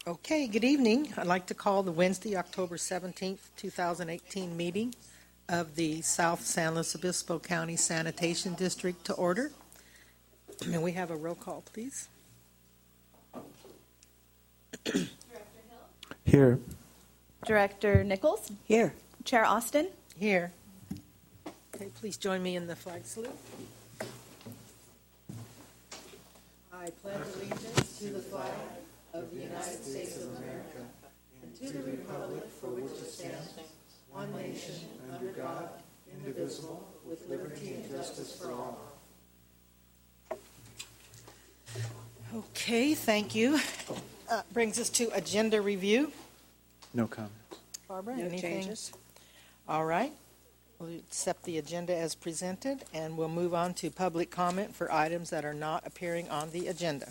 Okay, good evening. I'd like to call the Wednesday, October 17th, 2018 meeting of the South San Luis Obispo County Sanitation District to order. May we have a roll call, please? Director Hill? Here. Director Nichols? Here. Chair Austin? Here. Okay, please join me in the flag salute. I pledge allegiance to the flag of the United States of America and to the republic for which it stands, one nation, under God, indivisible, with liberty and justice for all. Okay, thank you. Brings us to agenda review. No comments. Barbara, No anything? changes. All right. We'll accept the agenda as presented, and we'll move on to public comment for items that are not appearing on the agenda.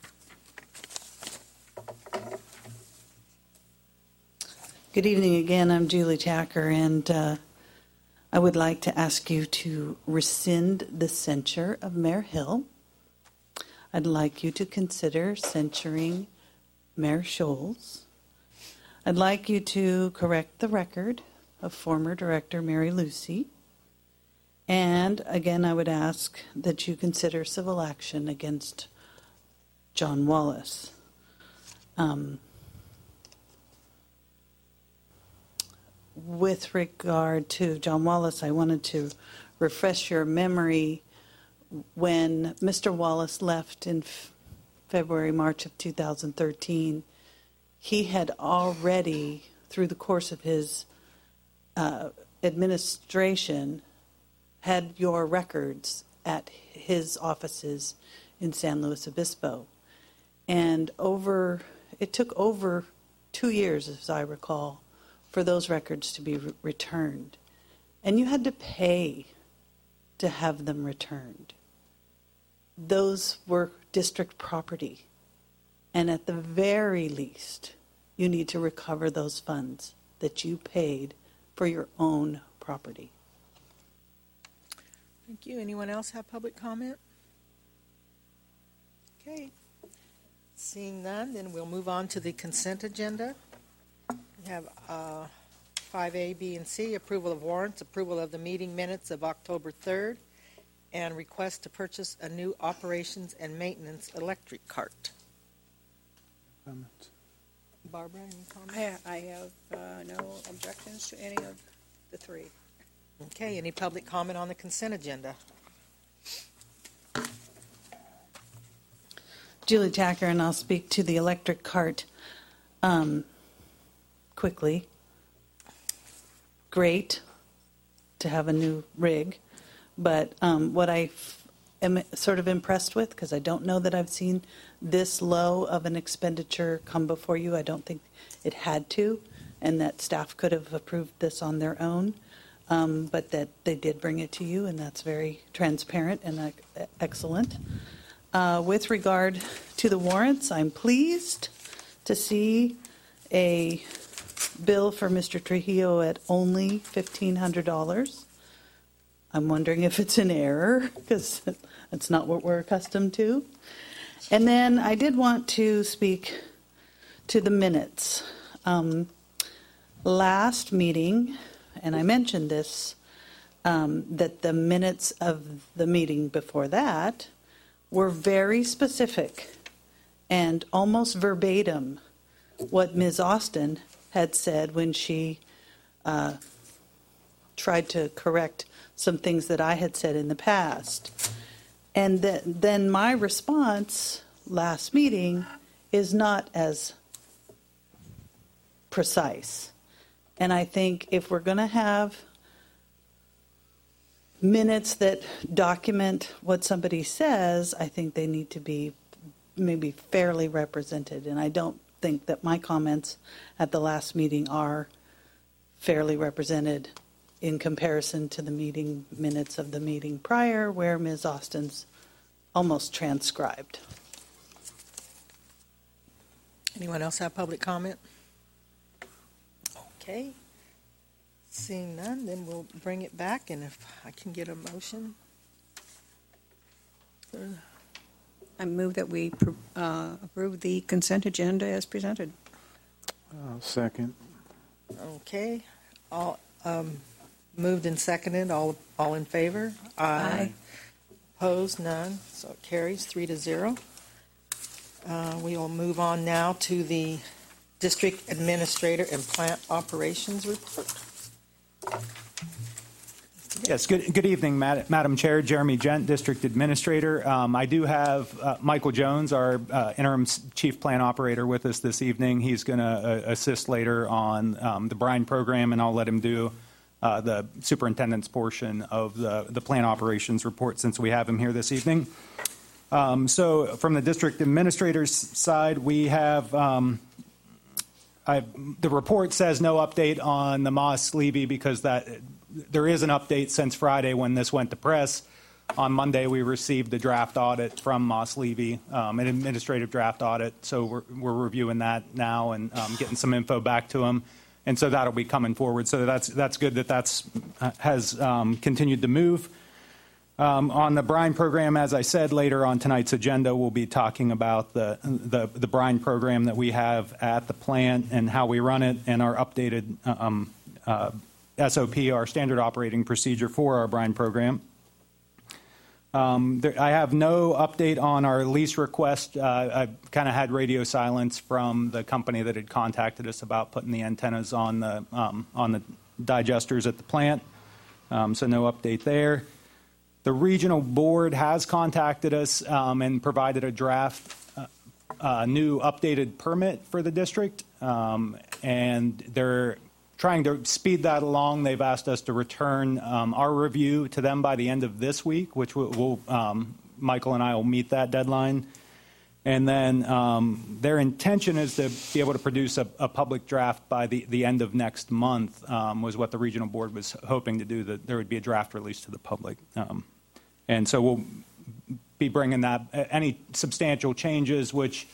Good evening again. I'm Julie Tacker, and I would like to ask you to rescind the censure of Mayor Hill. I'd like you to consider censuring Mayor Scholes. I'd like you to correct the record of former Director Mary Lucy. And again, I would ask that you consider civil action against John Wallace. With regard to John Wallace, I wanted to refresh your memory. When Mr. Wallace left in February, March of 2013, he had already, through the course of his administration, had your records at his offices in San Luis Obispo. And it took over 2 years, as I recall, for those records to be returned. And you had to pay to have them returned. Those were district property. And at the very least, you need to recover those funds that you paid for your own property. Thank you. Anyone else have public comment? Okay. Seeing none, then we'll move on to the consent agenda. We have 5A, B, and C, approval of warrants, approval of the meeting minutes of October 3rd, and request to purchase a new operations and maintenance electric cart. Comments. Barbara, any comments? I have no objections to any of the three. Okay, any public comment on the consent agenda? Julie Tacker, and I'll speak to the electric cart quickly. Great to have a new rig, but what I am sort of impressed with, because I don't know that I've seen this low of an expenditure come before you. I don't think it had to, and that staff could have approved this on their own, but that they did bring it to you, and that's very transparent and excellent. With regard to the warrants, I'm pleased to see a bill for Mr. Trujillo at only $1,500. I'm wondering if it's an error, because that's not what we're accustomed to. And then I did want to speak to the minutes. Last meeting, and I mentioned this, that the minutes of the meeting before that were very specific and almost verbatim what Ms. Austin had said when she tried to correct some things that I had said in the past. And then my response last meeting is not as precise. And I think if we're going to have minutes that document what somebody says, I think they need to be maybe fairly represented. And I don't think that my comments at the last meeting are fairly represented in comparison to the meeting minutes of the meeting prior, where Ms. Austin's almost transcribed. Anyone else have public comment? Okay. Seeing none, then we'll bring it back, and if I can get a motion. I move that we approve the consent agenda as presented. I'll second. Okay, all moved and seconded, all in favor? Aye. Opposed, none, so it carries 3-0. We will move on now to the District Administrator and Plant Operations Report. Yes, good evening, Madam Chair. Jeremy Gent, District Administrator. I do have Michael Jones, our interim Chief Plant Operator, with us this evening. He's going to assist later on the brine program, and I'll let him do the superintendent's portion of the plant operations report since we have him here this evening. So from the District Administrator's side, we have the report says no update on the Moss Levy because there is an update since Friday when this went to press. On Monday, we received the draft audit from Moss Levy, an administrative draft audit. So we're reviewing that now and getting some info back to them. And so that'll be coming forward. So that's good that has continued to move. On the brine program, as I said, later on tonight's agenda, we'll be talking about the brine program that we have at the plant and how we run it and our updated SOP, our standard operating procedure for our brine program. I have no update on our lease request. I kind of had radio silence from the company that had contacted us about putting the antennas on the digesters at the plant. So no update there. The regional board has contacted us and provided a draft, new updated permit for the district, and they're trying to speed that along. They've asked us to return our review to them by the end of this week, which Michael and I will meet that deadline. And then their intention is to be able to produce a public draft by the end of next month, was what the regional board was hoping to do, that there would be a draft release to the public. And so we'll be bringing that, any substantial changes, which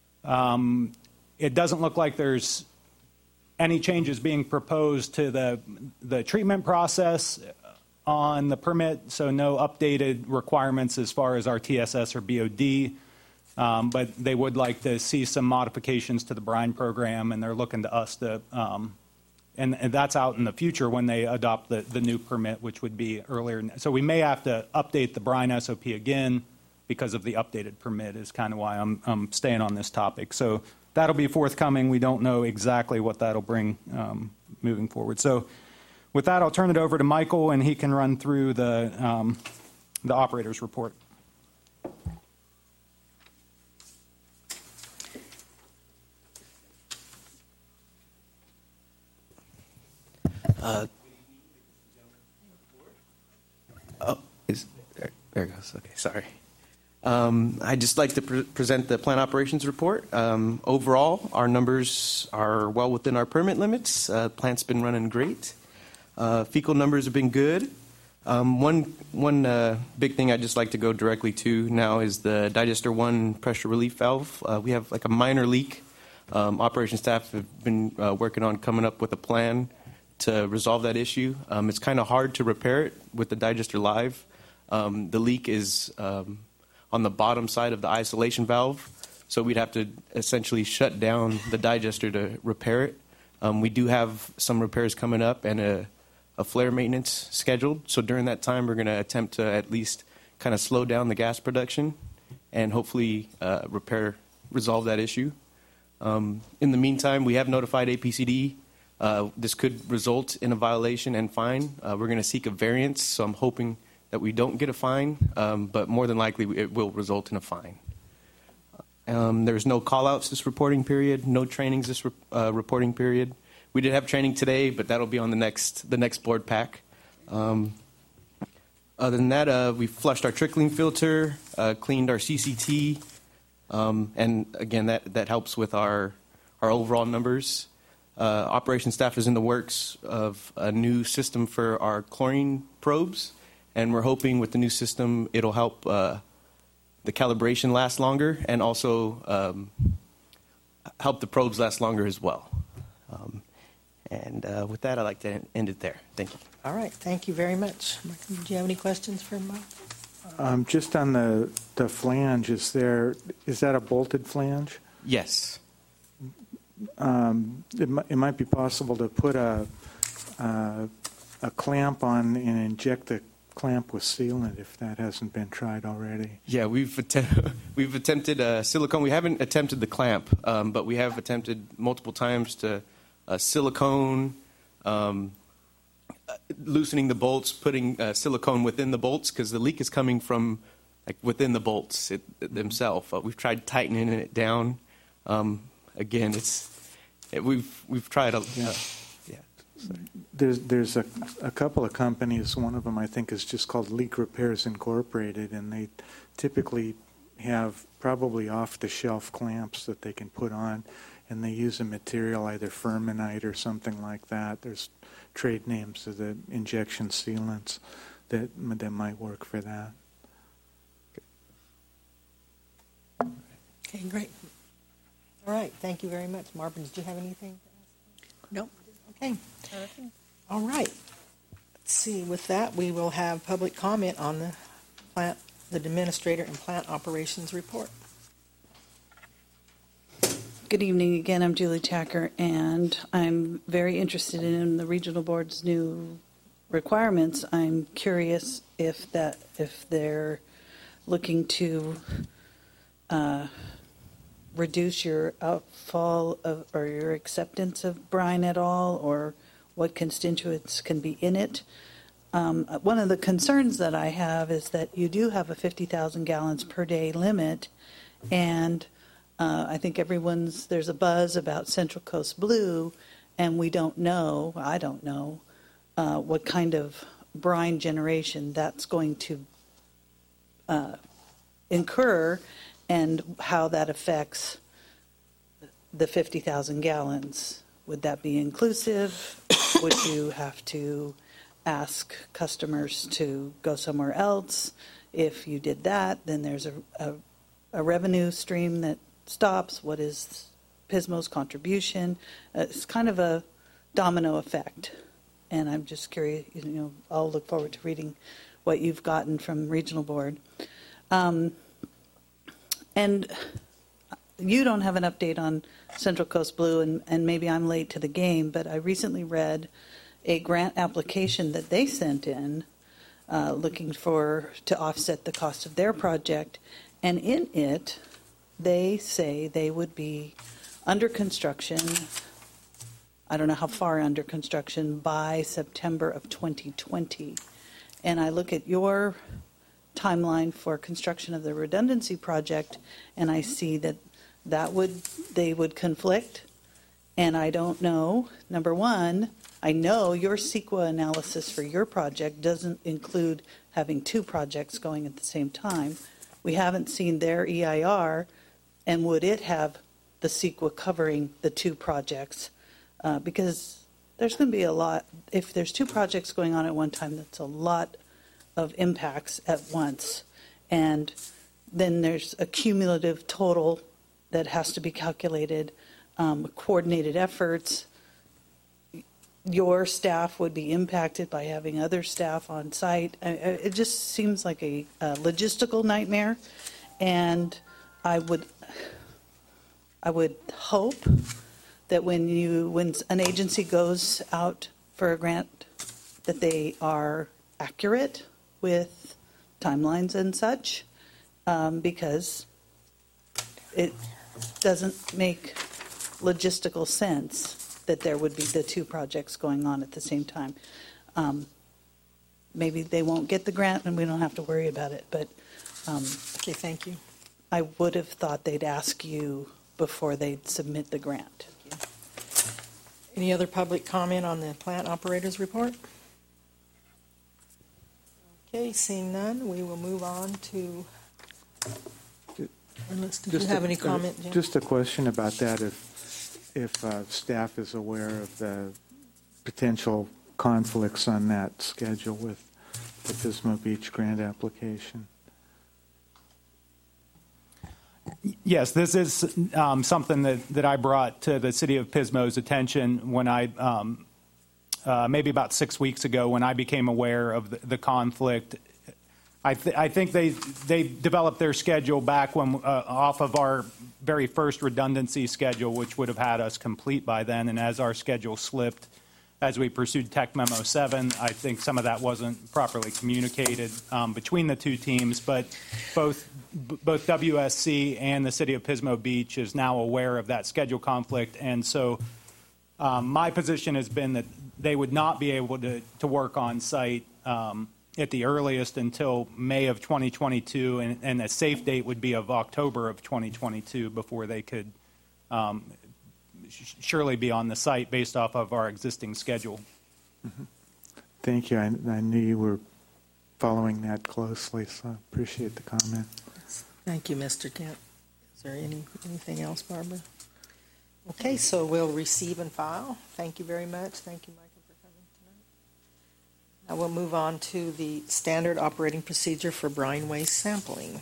it doesn't look like there's any changes being proposed to the treatment process on the permit, so no updated requirements as far as our TSS or BOD, but they would like to see some modifications to the brine program, and they're looking to us to, and that's out in the future when they adopt the new permit, which would be earlier. So we may have to update the brine SOP again because of the updated permit is kind of why I'm staying on this topic. So that'll be forthcoming. We don't know exactly what that'll bring moving forward. So with that, I'll turn it over to Michael, and he can run through the operator's report. There it goes. Okay, sorry. I'd just like to present the plant operations report. Overall, our numbers are well within our permit limits. Plant's been running great. Fecal numbers have been good. One big thing I'd just like to go directly to now is the digester 1 pressure relief valve. We have like a minor leak. Operations staff have been working on coming up with a plan to resolve that issue. It's kind of hard to repair it with the digester live. The leak is on the bottom side of the isolation valve, so we'd have to essentially shut down the digester to repair it. We do have some repairs coming up and a flare maintenance scheduled, so during that time we're going to attempt to at least kind of slow down the gas production and hopefully resolve that issue. In the meantime, we have notified APCD. This could result in a violation and fine. We're going to seek a variance, so I'm hoping that we don't get a fine, but more than likely it will result in a fine. There's no call-outs this reporting period, no trainings this reporting period. We did have training today, but that'll be on the next board pack. Other than that, we flushed our trickling filter, cleaned our CCT, and again, that helps with our overall numbers. Operations staff is in the works of a new system for our chlorine probes, and we're hoping with the new system it'll help the calibration last longer and also help the probes last longer as well. And with that, I'd like to end it there. Thank you. All right, thank you very much. Michael, do you have any questions for Mike? Just on the flange, is that a bolted flange? Yes. It might be possible to put a clamp on and inject the clamp with sealant if that hasn't been tried already. Yeah, we've attempted silicone. We haven't attempted the clamp, but we have attempted multiple times to silicone, loosening the bolts, putting silicone within the bolts because the leak is coming from within the bolts themselves. We've tried tightening it down. Again, we've tried a. Yeah. So. There's a couple of companies. One of them I think is just called Leak Repairs Incorporated, and they typically have probably off-the-shelf clamps that they can put on, and they use a material either Fermanite or something like that. There's trade names of the injection sealants that might work for that. Okay, great. All right, thank you very much. Marvin, did you have anything? Nope. Okay. All right. Let's see. With that, we will have public comment on the administrator and plant operations report. Good evening again. I'm Julie Tacker, and I'm very interested in the regional board's new requirements. I'm curious if they're looking to reduce your outfall or your acceptance of brine at all, or what constituents can be in it. One of the concerns that I have is that you do have a 50,000 gallons per day limit, and I think there's a buzz about Central Coast Blue, and I don't know what kind of brine generation that's going to incur and how that affects the 50,000 gallons. Would that be inclusive? Would you have to ask customers to go somewhere else? If you did that, then there's a revenue stream that stops. What is Pismo's contribution? It's kind of a domino effect. And I'm just curious, I'll look forward to reading what you've gotten from Regional Board. And you don't have an update on Central Coast Blue, and maybe I'm late to the game, but I recently read a grant application that they sent in looking to offset the cost of their project. And in it, they say they would be under construction, I don't know how far under construction, by September of 2020. And I look at your timeline for construction of the redundancy project, and I see that they would conflict. And I don't know, number one, I know your CEQA analysis for your project doesn't include having two projects going at the same time. We haven't seen their EIR, and would it have the CEQA covering the two projects? Because there's going to be a lot, if there's two projects going on at one time, that's a lot of impacts at once. And then there's a cumulative total that has to be calculated, coordinated efforts. Your staff would be impacted by having other staff on site. It just seems like a logistical nightmare, and I would hope that when an agency goes out for a grant, that they are accurate with timelines and such, because it doesn't make logistical sense that there would be the two projects going on at the same time. Maybe they won't get the grant and we don't have to worry about it, but Okay, thank you. I would have thought they'd ask you before they'd submit the grant. Any other public comment on the plant operators report? Okay, seeing none, we will move on to, unless, do you have any comment, Jim? Just a question about that. If staff is aware of the potential conflicts on that schedule with the Pismo Beach grant application. Yes, this is something that I brought to the city of Pismo's attention when I, maybe about 6 weeks ago, when I became aware of the conflict. I think they developed their schedule back when off of our very first redundancy schedule, which would have had us complete by then. And as our schedule slipped, as we pursued Tech Memo 7, I think some of that wasn't properly communicated between the two teams. But both WSC and the City of Pismo Beach is now aware of that schedule conflict. And so my position has been that they would not be able to work on site at the earliest until May of 2022, and a safe date would be of October of 2022 before they could surely be on the site based off of our existing schedule. Mm-hmm. Thank you. I knew you were following that closely, so I appreciate the comment. Thank you, Mr. Kent. Is there anything else, Barbara? Okay, so we'll receive and file. Thank you very much. Thank you, Michael, for coming tonight. Now we'll move on to the standard operating procedure for brine waste sampling.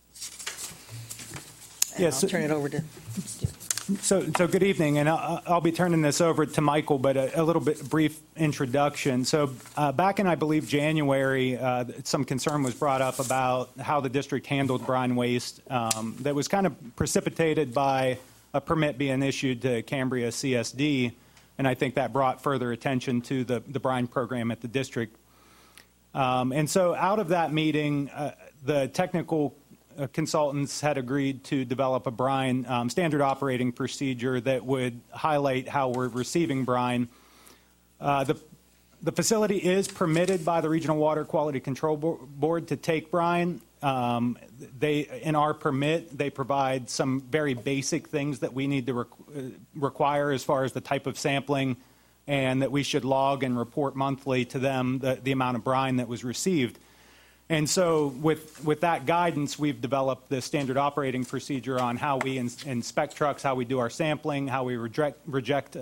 And Yes. I'll turn it over to So good evening, and I'll be turning this over to Michael, but a little bit brief introduction. So back in, I believe, January, some concern was brought up about how the district handled brine waste that was kind of precipitated by a permit being issued to Cambria CSD, and I think that brought further attention to the brine program at the district. And so out of that meeting, the technical consultants had agreed to develop a brine standard operating procedure that would highlight how we're receiving brine. The facility is permitted by the Regional Water Quality Control Board to take brine. In our permit, they provide some very basic things that we need to require as far as the type of sampling, and that we should log and report monthly to them the amount of brine that was received. And so with that guidance, we've developed the standard operating procedure on how we inspect trucks, how we do our sampling, how we reject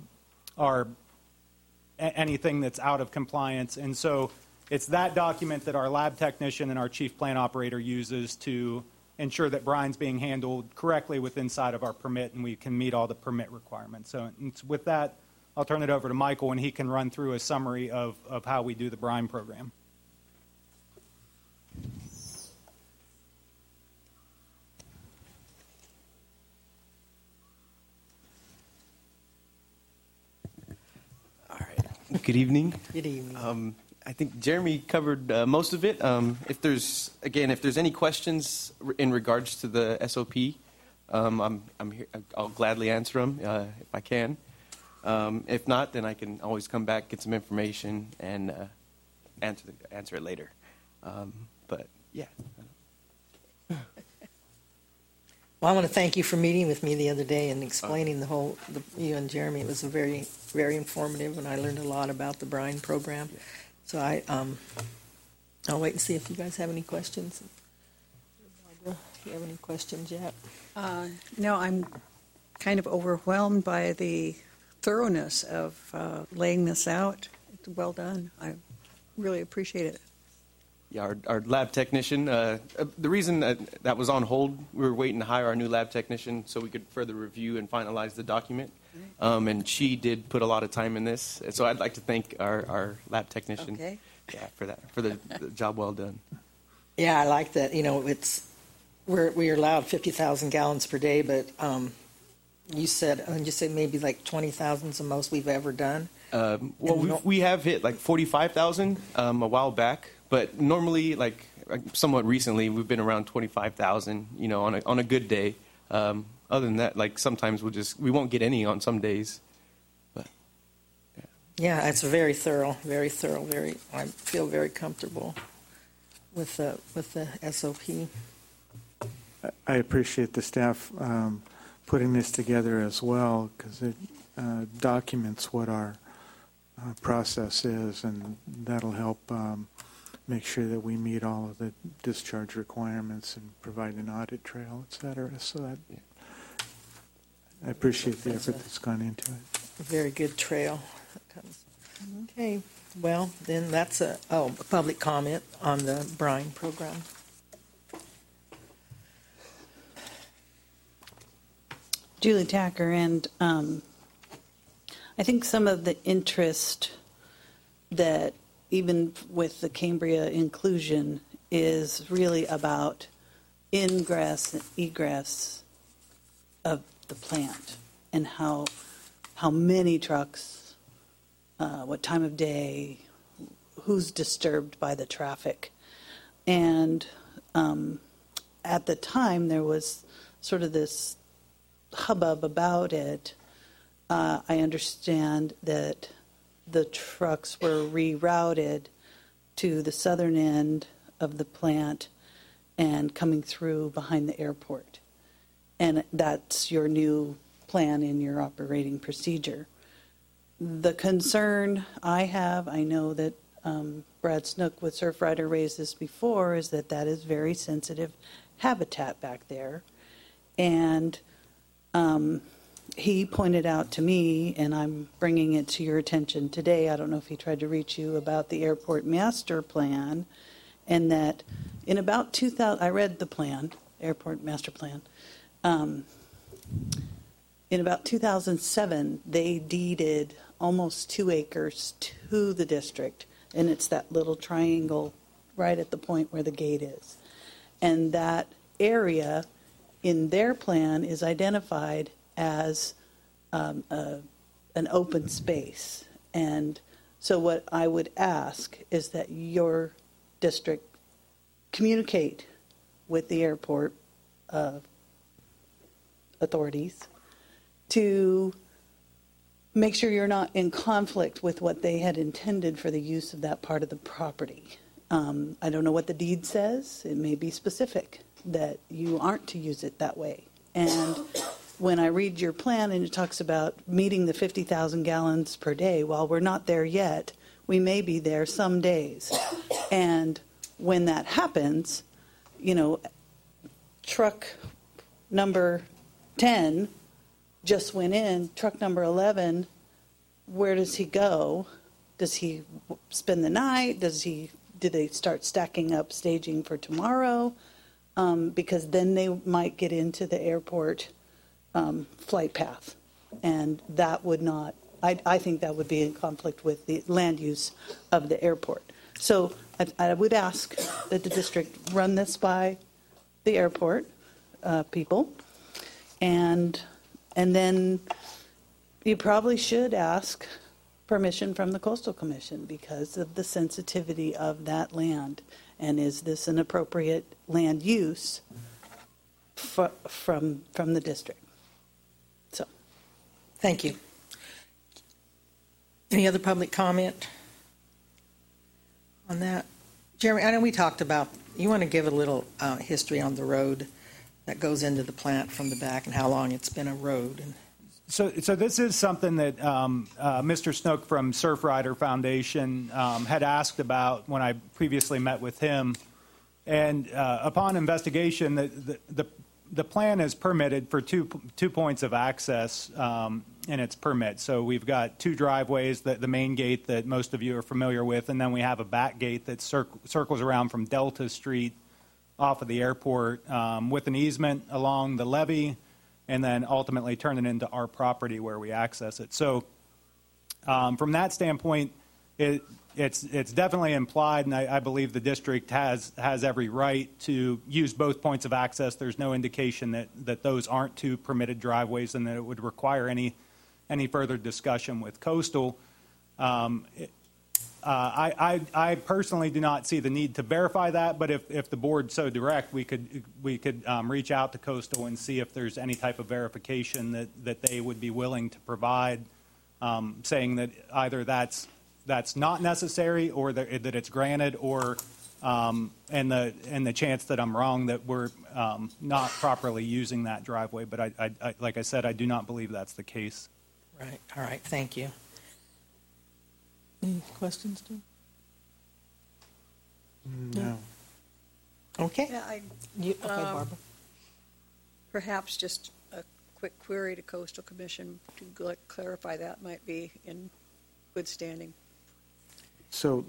anything that's out of compliance. And so it's that document that our lab technician and our chief plant operator uses to ensure that brine's being handled correctly inside of our permit, and we can meet all the permit requirements. So with that, I'll turn it over to Michael, and he can run through a summary of how we do the brine program. Good evening. Good evening. I think Jeremy covered most of it. If there's any questions in regards to the SOP, I'm here. I'll gladly answer them if I can. If not, then I can always come back, get some information, and answer it later. But yeah. Well, I want to thank you for meeting with me the other day and explaining you and Jeremy. It was very, very informative, and I learned a lot about the brine program. So I'll wait and see if you guys have any questions. Barbara, do you have any questions yet? No, I'm kind of overwhelmed by the thoroughness of laying this out. It's well done. I really appreciate it. Yeah, our lab technician, the reason that was on hold, we were waiting to hire our new lab technician so we could further review and finalize the document. And she did put a lot of time in this. And so I'd like to thank our lab technician for the job well done. Yeah, I like that. You know, we're allowed 50,000 gallons per day, but you said maybe like 20,000 is the most we've ever done. We have hit like 45,000 a while back. But normally, like somewhat recently, we've been around 25,000. You know, on a good day. Other than that, like sometimes we won't get any on some days. But yeah, it's very thorough. I feel very comfortable with the SOP. I appreciate the staff putting this together as well, because it documents what our process is, and that'll help make sure that we meet all of the discharge requirements and provide an audit trail, et cetera. So that I appreciate the effort that's gone into it. A very good trail. Okay, well, then that's a public comment on the brine program. Julie Tacker, and I think some of the interest that even with the Cambria inclusion is really about ingress and egress of the plant and how many trucks, what time of day, who's disturbed by the traffic. And at the time, there was sort of this hubbub about it. I understand that the trucks were rerouted to the southern end of the plant and coming through behind the airport. And that's your new plan in your operating procedure. The concern I have, I know that Brad Snook with Surfrider raised this before, is that is very sensitive habitat back there. And he pointed out to me, and I'm bringing it to your attention today, I don't know if he tried to reach you about the airport master plan, and that in about 2000, I read the plan, airport master plan. In about 2007, they deeded almost 2 acres to the district, and it's that little triangle right at the point where the gate is. And that area in their plan is identified as an open space. And so what I would ask is that your district communicate with the airport authorities to make sure you're not in conflict with what they had intended for the use of that part of the property. I don't know what the deed says. It may be specific that you aren't to use it that way. And when I read your plan and it talks about meeting the 50,000 gallons per day, while we're not there yet, we may be there some days. And when that happens, truck number 10 just went in, truck number 11, where does he go? Does he spend the night? Do they start stacking up staging for tomorrow? Because then they might get into the airport flight path. And that would not, I think that would be in conflict with the land use of the airport. So I would ask that the district run this by the airport people. And then you probably should ask permission from the Coastal Commission because of the sensitivity of that land. And is this an appropriate land use from the district? So, Thank you. Any other public comment on that? Jeremy, I know we talked about, you want to give a little history on the road that goes into the plant from the back and how long it's been a road. So this is something that Mr. Snook from Surfrider Foundation had asked about when I previously met with him. And upon investigation, the plan is permitted for two points of access in its permit. So we've got 2 driveways, the main gate that most of you are familiar with, and then we have a back gate that circles around from Delta Street off of the airport with an easement along the levee, and then ultimately turn it into our property where we access it. So from that standpoint, it's definitely implied, and I believe the district has every right to use both points of access. There's no indication that those aren't 2 permitted driveways and that it would require any further discussion with Coastal. I personally do not see the need to verify that, but if the board so direct, we could reach out to Coastal and see if there's any type of verification that they would be willing to provide, saying that either that's not necessary or that it's granted, or and the chance that I'm wrong that we're not properly using that driveway. But I like I said, I do not believe that's the case. Right. All right. Thank you. Any questions, Tim? No. Okay. Yeah, Okay, Barbara. perhaps just a quick query to Coastal Commission to clarify that might be in good standing. So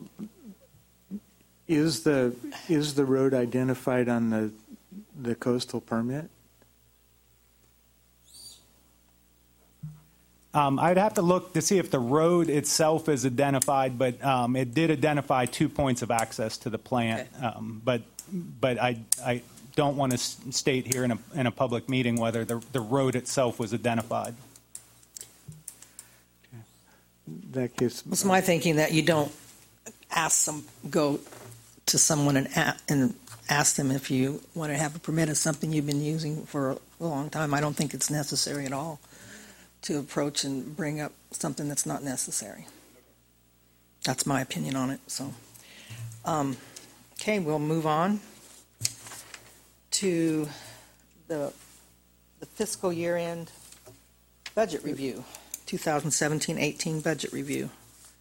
is the road identified on the coastal permit? I'd have to look to see if the road itself is identified, but it did identify 2 points of access to the plant. Okay. But I don't want to state here in a public meeting whether the road itself was identified. In that case, It's my thinking that you don't go to someone and ask them if you want to have a permit of something you've been using for a long time. I don't think it's necessary at all to approach and bring up something that's not necessary. That's my opinion on it. So, okay, we'll move on to the fiscal year-end budget review, 2017-18 budget review.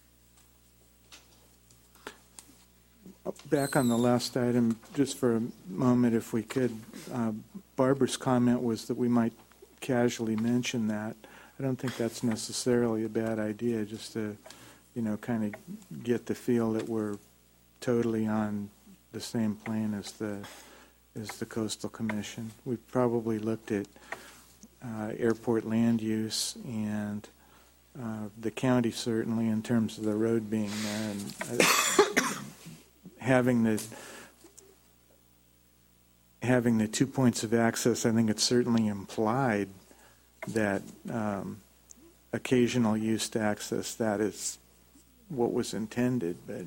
back on the last item, just for a moment, if we could, Barbara's comment was that we might casually mention that. I don't think that's necessarily a bad idea, just to, kind of get the feel that we're totally on the same plane as the Coastal Commission. We've probably looked at airport land use and the county certainly in terms of the road being there, and having the 2 points of access. I think it's certainly implied that occasional use to access that is what was intended, but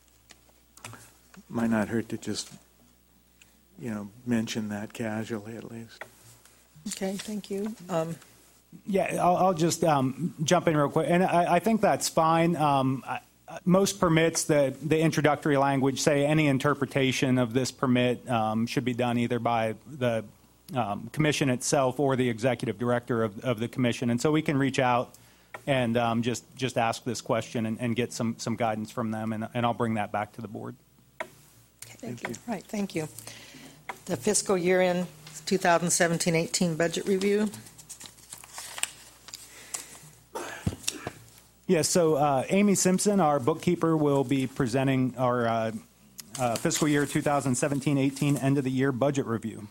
might not hurt to just mention that casually at least. Okay, thank you. Yeah, I'll just jump in real quick, and I think that's fine. Most permits, the introductory language say any interpretation of this permit should be done either by the commission itself or the executive director of the commission, and so we can reach out and just ask this question and get some guidance from them, and I'll bring that back to the board. Okay, thank you. Right, thank you. The fiscal year-end 2017-18 budget review. Yes, so Amy Simpson, our bookkeeper, will be presenting our fiscal year 2017-18 end-of-the-year budget review.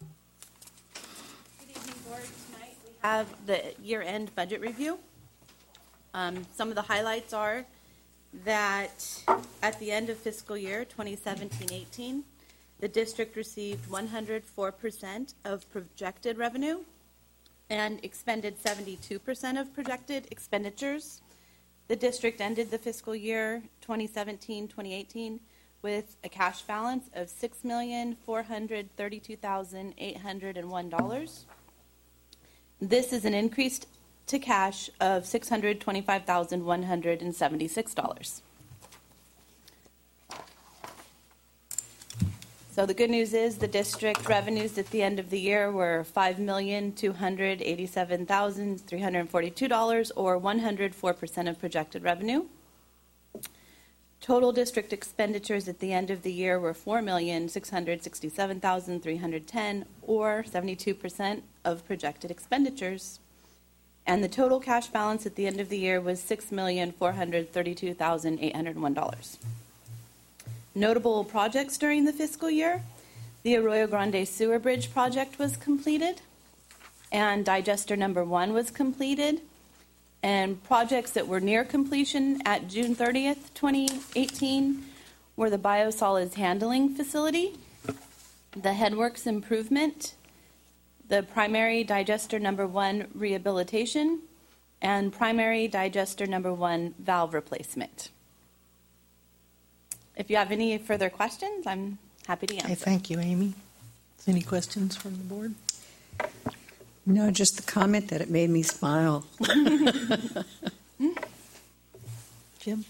Good evening, Board. Tonight we have the year-end budget review. Some of the highlights are that at the end of fiscal year 2017-18, the district received 104% of projected revenue and expended 72% of projected expenditures. The district ended the fiscal year 2017-2018 with a cash balance of $6,432,801. This is an increase to cash of $625,176. So the good news is the district revenues at the end of the year were $5,287,342, or 104% of projected revenue. Total district expenditures at the end of the year were $4,667,310, or 72% of projected expenditures. And the total cash balance at the end of the year was $6,432,801. Notable projects during the fiscal year: the Arroyo Grande Sewer Bridge project was completed, and digester number 1 was completed. And projects that were near completion at June 30th, 2018 were the biosolids handling facility, the headworks improvement, the primary digester number 1 rehabilitation, and primary digester number 1 valve replacement. If you have any further questions, I'm happy to answer. Okay, thank you, Amy. Any questions from the board? No, just the comment that it made me smile. Jim?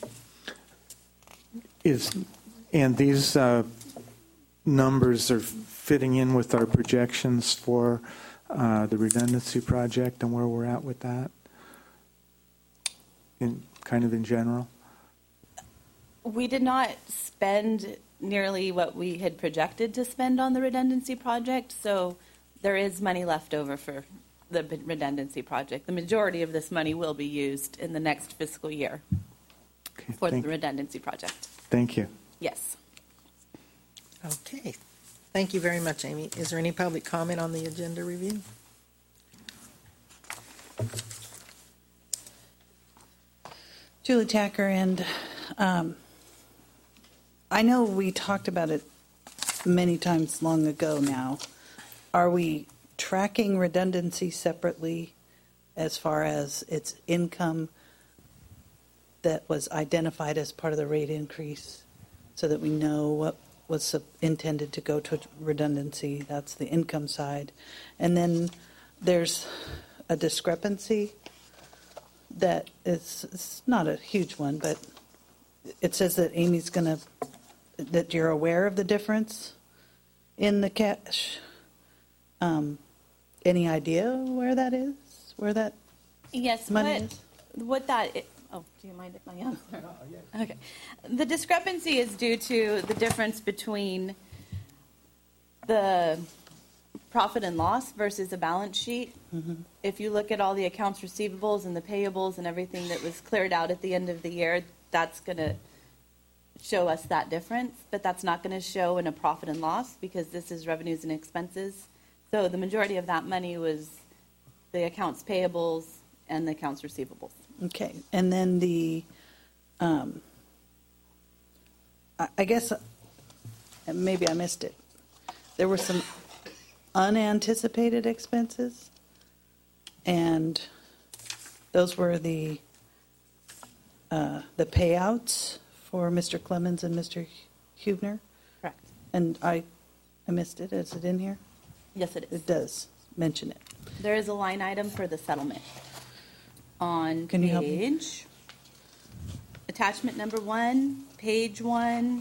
And these numbers are fitting in with our projections for the redundancy project and where we're at with that, in general? We did not spend nearly what we had projected to spend on the redundancy project, so there is money left over for the redundancy project. The majority of this money will be used in the next fiscal year for the redundancy project. Thank you. Yes. Okay. Thank you very much, Amy. Is there any public comment on the agenda review? Julie Tacker, and I know we talked about it many times long ago now. Are we tracking redundancy separately as far as its income that was identified as part of the rate increase so that we know what was intended to go to redundancy? That's the income side. And then there's a discrepancy that it's not a huge one, but it says that Amy's going to, that you're aware of the difference in the cash. Any idea where that is? Where that Yes, money what that, oh, do you mind if I answer? Okay. The discrepancy is due to the difference between the profit and loss versus a balance sheet. Mm-hmm. If you look at all the accounts receivables and the payables and everything that was cleared out at the end of the year, that's going to show us that difference, but that's not going to show in a profit and loss because this is revenues and expenses. So the majority of that money was the accounts payables and the accounts receivables. Okay, and then the, I guess, maybe I missed it. There were some unanticipated expenses, and those were the payouts for Mr. Clemens and Mr. Hubner. Correct. And I missed it. Is it in here? Yes, it is. It does mention it. There is a line item for the settlement on Can you help me? page, attachment number 1, page 1.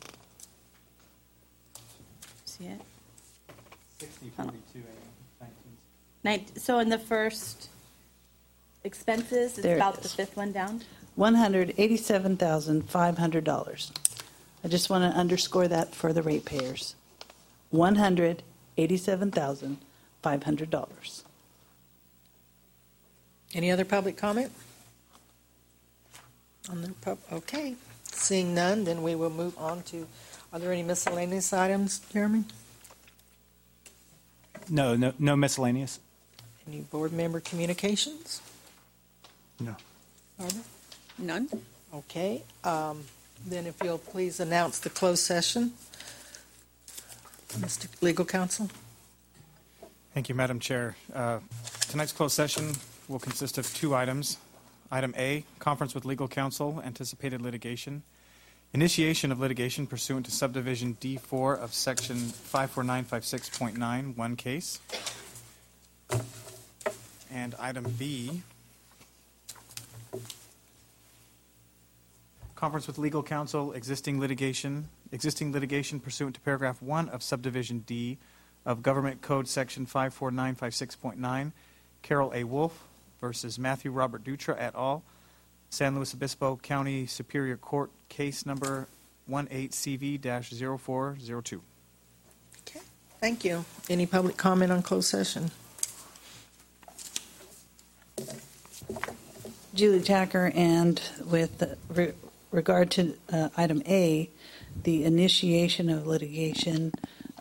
See it? 6042 So in the first expenses, it's There it about the is. fifth one down. $187,500. I just want to underscore that for the ratepayers. $187,500. Any other public comment? Okay. Seeing none, then we will move on to, are there any miscellaneous items, Jeremy? No miscellaneous. Any board member communications? No. Barbara? None? Okay. Then if you'll please announce the closed session. Mr. Legal Counsel? Thank you, Madam Chair. Tonight's closed session will consist of 2 items. Item A, conference with legal counsel, anticipated litigation. Initiation of litigation pursuant to subdivision D4 of section 54956.9, one case. And item B, conference with legal counsel, existing litigation pursuant to paragraph 1 of subdivision D of Government Code section 54956.9, Carol A. Wolf versus Matthew Robert Dutra et al., San Luis Obispo County Superior Court, case number 18CV-0402. Okay. Thank you. Any public comment on closed session? Julie Tacker, and with regard to item A, the initiation of litigation,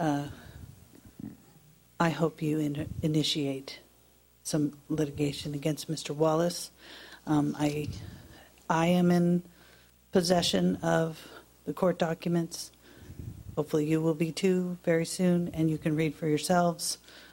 I hope you initiate some litigation against Mr. Wallace. I am in possession of the court documents. Hopefully you will be too very soon, and you can read for yourselves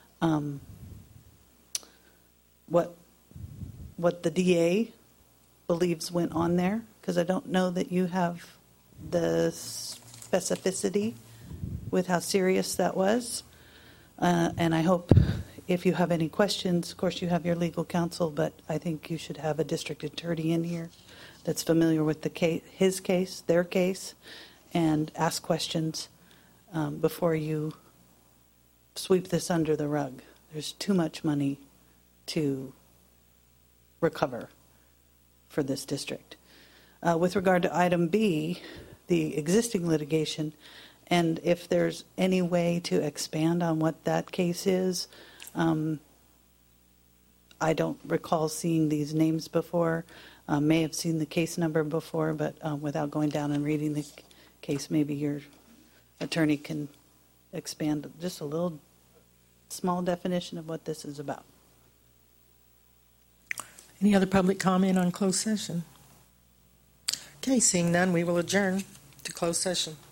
what the DA believes went on there, because I don't know that you have the specificity with how serious that was. And I hope if you have any questions, of course you have your legal counsel, but I think you should have a district attorney in here that's familiar with the case, his case, their case, and ask questions before you sweep this under the rug. There's too much money to recover for this district. With regard to item B, the existing litigation, and if there's any way to expand on what that case is, I don't recall seeing these names before. May have seen the case number before, but without going down and reading the case, maybe your attorney can expand just a little small definition of what this is about. Any other public comment on closed session? Okay, seeing none, we will adjourn to closed session.